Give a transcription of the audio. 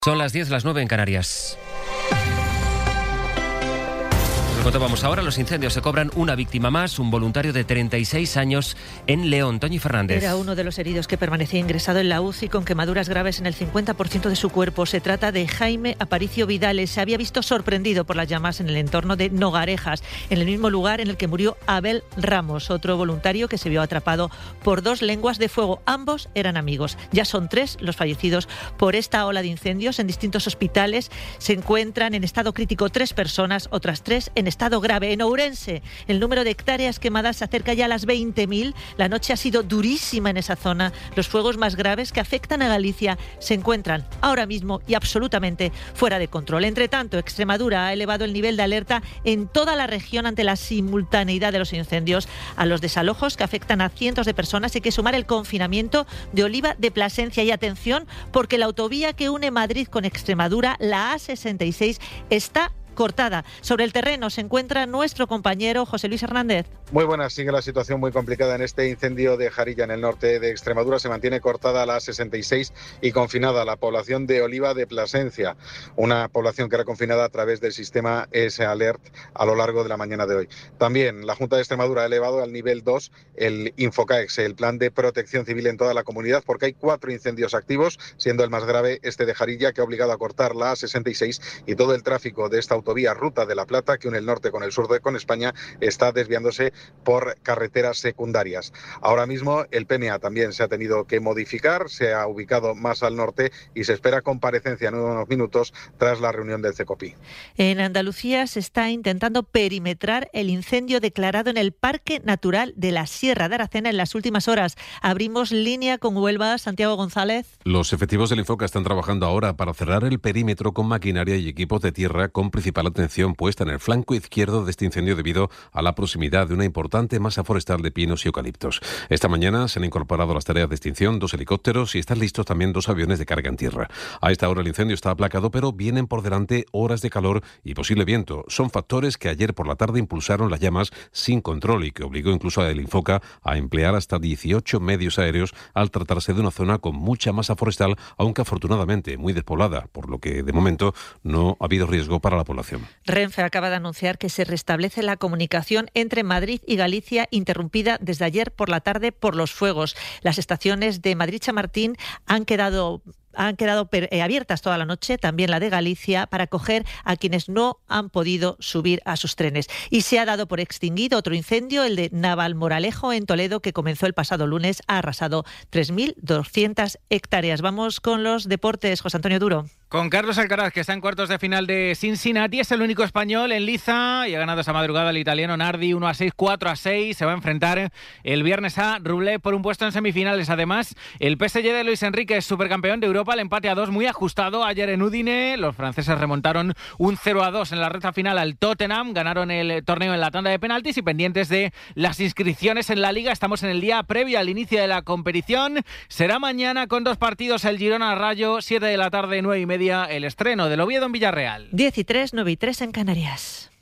Son las 10, las 9 en Canarias. Contábamos ahora, los incendios se cobran una víctima más, un voluntario de 36 años en León. Toñi Fernández. Era uno de los heridos que permanecía ingresado en la UCI con quemaduras graves en el 50% de su cuerpo. Se trata de Jaime Aparicio Vidales. Se había visto sorprendido por las llamas en el entorno de Nogarejas, en el mismo lugar en el que murió Abel Ramos, otro voluntario que se vio atrapado por 2 lenguas de fuego. Ambos eran amigos. Ya son 3 los fallecidos por esta ola de incendios. En distintos hospitales se encuentran en estado crítico 3 personas, otras 3 en estado grave. En Ourense, el número de hectáreas quemadas se acerca ya a las 20.000. La noche ha sido durísima en esa zona. Los fuegos más graves que afectan a Galicia se encuentran ahora mismo y absolutamente fuera de control. Entre tanto, Extremadura ha elevado el nivel de alerta en toda la región ante la simultaneidad de los incendios, a los desalojos que afectan a cientos de personas. Hay que sumar el confinamiento de Oliva de Plasencia. Y atención, porque la autovía que une Madrid con Extremadura, la A66, está cortada. Sobre el terreno se encuentra nuestro compañero José Luis Hernández. Muy buenas, sigue la situación muy complicada en este incendio de Jarilla, en el norte de Extremadura. Se mantiene cortada la A66 y confinada la población de Oliva de Plasencia, una población que era confinada a través del sistema S-Alert a lo largo de la mañana de hoy. También la Junta de Extremadura ha elevado al nivel 2 el Infocaex, el plan de protección civil en toda la comunidad, porque hay 4 incendios activos, siendo el más grave este de Jarilla, que ha obligado a cortar la A66 y todo el tráfico de esta autovía Ruta de la Plata, que une el norte con el sur con España, está desviándose por carreteras secundarias. Ahora mismo el PNA también se ha tenido que modificar, se ha ubicado más al norte y se espera comparecencia en unos minutos tras la reunión del CECOPI. En Andalucía se está intentando perimetrar el incendio declarado en el Parque Natural de la Sierra de Aracena en las últimas horas. Abrimos línea con Huelva. Santiago González. Los efectivos del Infoca están trabajando ahora para cerrar el perímetro con maquinaria y equipos de tierra, con principal atención puesta en el flanco izquierdo de este incendio debido a la proximidad de una importante masa forestal de pinos y eucaliptos. Esta mañana se han incorporado a las tareas de extinción 2 helicópteros y están listos también 2 aviones de carga en tierra. A esta hora el incendio está aplacado, pero vienen por delante horas de calor y posible viento. Son factores que ayer por la tarde impulsaron las llamas sin control y que obligó incluso al Infoca a emplear hasta 18 medios aéreos al tratarse de una zona con mucha masa forestal, aunque afortunadamente muy despoblada, por lo que de momento no ha habido riesgo para la población. Renfe acaba de anunciar que se restablece la comunicación entre Madrid y Galicia, interrumpida desde ayer por la tarde por los fuegos. Las estaciones de Madrid-Chamartín han quedado abiertas toda la noche, también la de Galicia, para acoger a quienes no han podido subir a sus trenes. Y se ha dado por extinguido otro incendio, el de Navalmoral en Toledo, que comenzó el pasado lunes. Ha arrasado 3.200 hectáreas. Vamos con los deportes. José Antonio Duro. Con Carlos Alcaraz, que está en cuartos de final de Cincinnati, es el único español en liza y ha ganado esa madrugada el italiano Nardi 1-6, 4-6. Se va a enfrentar el viernes a Rublev por un puesto en semifinales. Además, el PSG de Luis Enrique es supercampeón de Europa, el empate a 2 muy ajustado ayer en Udine. Los franceses remontaron un 0-2 en la recta final al Tottenham, ganaron el torneo en la tanda de penaltis y pendientes de las inscripciones en la Liga. Estamos en el día previo al inicio de la competición. Será mañana con 2 partidos, el Girona-Rayo, 7 de la tarde, 9:30, el estreno del Oviedo en Villarreal. 10:03, 9:03 en Canarias.